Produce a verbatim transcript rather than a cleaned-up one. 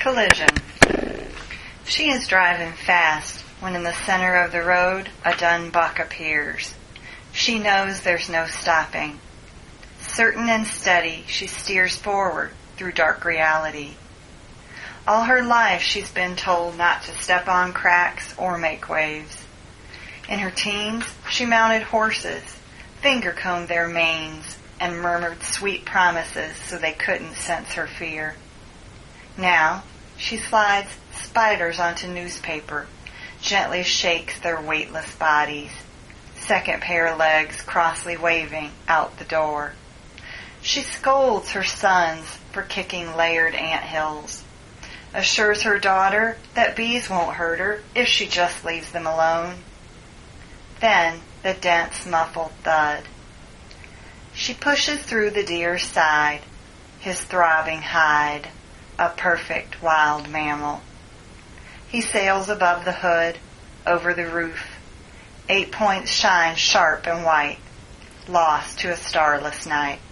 Collision. She is driving fast when in the center of the road a dun buck appears. She knows there's no stopping. Certain and steady, she steers forward through dark reality. All her life she's been told not to step on cracks or make waves. In her teens, she mounted horses, finger-combed their manes, and murmured sweet promises so they couldn't sense her fear. Now, she slides spiders onto newspaper, gently shakes their weightless bodies, second pair of legs crossly waving out the door. She scolds her sons for kicking layered anthills, assures her daughter that bees won't hurt her if she just leaves them alone. Then the dense, muffled thud. She pushes through the deer's side, his throbbing hide, a perfect wild mammal. He sails above the hood, over the roof. Eight points shine sharp and white, lost to a starless night.